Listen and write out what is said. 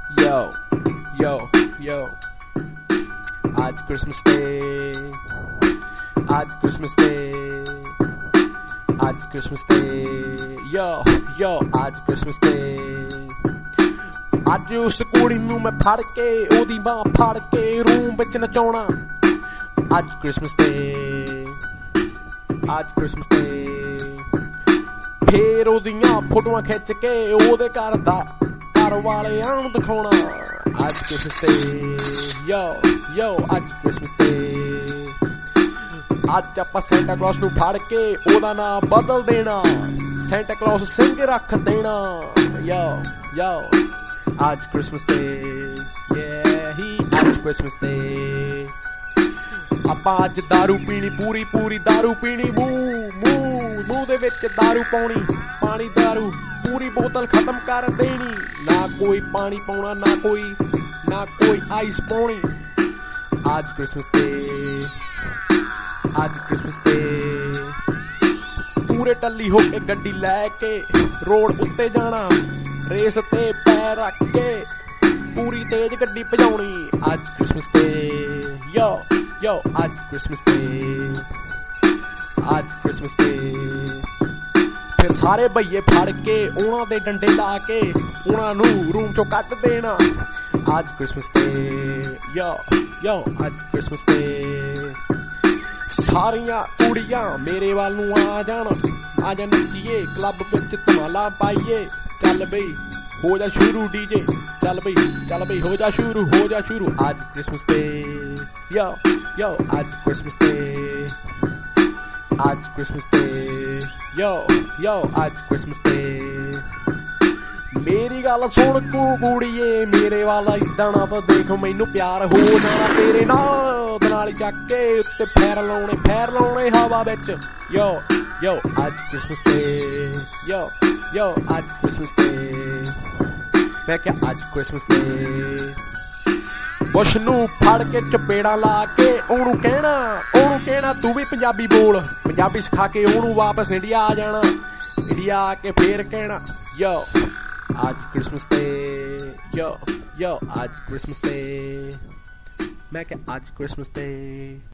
Yo, yo, yo. आज Christmas day, आज Christmas day, आज क्रिसमस डे, yo, yo, आज क्रिसमस डे। ਅੱਜ ਉਸ ਕੁੜੀ ਨੂੰ ਮੈਂ ਫੜ ਕੇ ਉਹਦੀ ਬਾਂਹ ਫੜ ਕੇ ਰੂਮ ਵਿੱਚ ਨਚਾਉਣਾ। ਅੱਜ ਕ੍ਰਿਸਮਸ ਡੇ, ਅੱਜ ਕ੍ਰਿਸਮਸ ਡੇ। ਫੇਰ ਉਹਦੀਆਂ ਫੋਟੋਆਂ ਖਿੱਚ ਕੇ ਉਹਦੇ ਘਰ ਵਾਲਿਆਂ ਨੂੰ ਦਿਖਾਉਣਾ। ਅੱਜ ਕ੍ਰਿਸਮਸ ਡੇ, ਯੋ ਯੋ, ਅੱਜ ਕ੍ਰਿਸਮਸ ਡੇ। ਅੱਜ ਆਪਾਂ ਸੈਂਟਾ ਕਲੌਸ ਨੂੰ ਫੜ ਕੇ ਉਹਦਾ ਨਾਂ ਬਦਲ ਦੇਣਾ, ਸੈਂਟਾ ਕਲੌਸ ਸਿੰਘ ਰੱਖ ਦੇਣਾ। ਯੋ ਯੋ, आज क्रिसमस डे, आज क्रिसमस डे। ਆਪਾਂ ਅੱਜ दारू ਪੀਣੀ, ਪੂਰੀ दारू ਪੀਣੀ। ਮੂੰਹ ਦੇ ਵਿੱਚ दारू ਪਾਉਣੀ, ਪਾਣੀ दारू ਪੂਰੀ ਬੋਤਲ ਖਤਮ ਕਰ ਦੇਣੀ। ਨਾ ਕੋਈ ਪਾਣੀ ਪਾਉਣਾ, ਨਾ ਕੋਈ ਆਈਸ ਪਾਉਣੀ। ਅੱਜ क्रिसमस डे, ਅੱਜ क्रिसमस डे। ਪੂਰੇ ਟੱਲੀ ਹੋ ਕੇ ਗੱਡੀ ਲੈ ਕੇ ਰੋਡ ਉੱਤੇ ਜਾਣਾ, ਰੇਸ ਤੇ ਪੈਰ ਰੱਖ ਕੇ ਪੂਰੀ ਤੇਜ਼ ਗੱਡੀ ਭਜਾਉਣੀ। ਅੱਜ ਕ੍ਰਿਸਮਸ ਡੇ, ਯੋ ਯੋ, ਅੱਜ ਕ੍ਰਿਸਮਸ ਡੇ, ਅੱਜ ਕ੍ਰਿਸਮਸ ਡੇ। ਫਿਰ ਸਾਰੇ ਭਈਏ ਫੜ ਕੇ ਉਹਨਾਂ ਦੇ ਡੰਡੇ ਲਾ ਕੇ ਉਹਨਾਂ ਨੂੰ ਰੂਮ ਚੋਂ ਕੱਢ ਦੇਣਾ। ਅੱਜ ਕ੍ਰਿਸਮਸ ਡੇ, ਯੋ ਯੋ, ਅੱਜ ਕ੍ਰਿਸਮਸ ਡੇ। ਸਾਰੀਆਂ ਕੁੜੀਆਂ ਮੇਰੇ ਵੱਲ ਨੂੰ ਆ ਜਾਣ ਨੱਚੀਏ, ਕਲੱਬ ਵਿੱਚ ਧਮਾਲਾ ਪਾਈਏ। ਚੱਲ ਬਈ ਹੋ ਜਾ ਸ਼ੁਰੂ ਡੀਜੇ, ਚੱਲ ਬਈ ਹੋ ਜਾ ਸ਼ੁਰੂ। ਅੱਜ ਕ੍ਰਿਸਮਸ ਡੇ, ਯੋ ਯੋ, ਅੱਜ ਕ੍ਰਿਸਮਸ ਡੇ, ਅੱਜ ਕ੍ਰਿਸਮਸ ਡੇ, ਯੋ ਯੋ, ਅੱਜ ਕ੍ਰਿਸਮਸ ਡੇ। ਮੇਰੀ ਗੱਲ ਸੁਣ ਕੁੜੀਏ, ਮੇਰੇ ਵਾਲਾ ਇਦਾਂ ਨਾ ਤਾਂ ਦੇਖ, ਮੈਨੂੰ ਪਿਆਰ ਹੋ ਜਾਣਾ ਤੇਰੇ ਨਾਲ ਚੱਕ ਕੇ ਉੱਤੇ ਫੈਰ ਲਾਉਣੇ ਹਵਾ ਵਿੱਚ। ਯੋ ਯੋ, ਅੱਜ ਕ੍ਰਿਸਮਸ ਡੇ, ਯੋ ਯੋ, ਅੱਜ ਕ੍ਰਿਸਮਸ ਡੇ। ਮੈਂ ਕਿਹਾ ਅੱਜ ਕ੍ਰਿਸਮਸ ਡੇ। ਬੁਸ਼ ਨੂੰ ਫੜ ਕੇ ਚਪੇੜਾਂ ਲਾ ਕੇ ਉਹਨੂੰ ਕਹਿਣਾ ਤੂੰ ਵੀ ਪੰਜਾਬੀ ਬੋਲ। ਪੰਜਾਬੀ ਸਿਖਾ ਕੇ ਉਹਨੂੰ ਵਾਪਸ ਇੰਡੀਆ ਆ ਜਾਣਾ। ਇੰਡੀਆ ਆ ਕੇ ਫੇਰ ਕਹਿਣਾ ਯੋ ਅੱਜ ਕ੍ਰਿਸਮਸ ਡੇ, ਯੋ ਯੋ, ਅੱਜ ਕ੍ਰਿਸਮਸ ਡੇ। ਮੈਂ ਕਿਹਾ ਅੱਜ ਕ੍ਰਿਸਮਸ ਡੇ।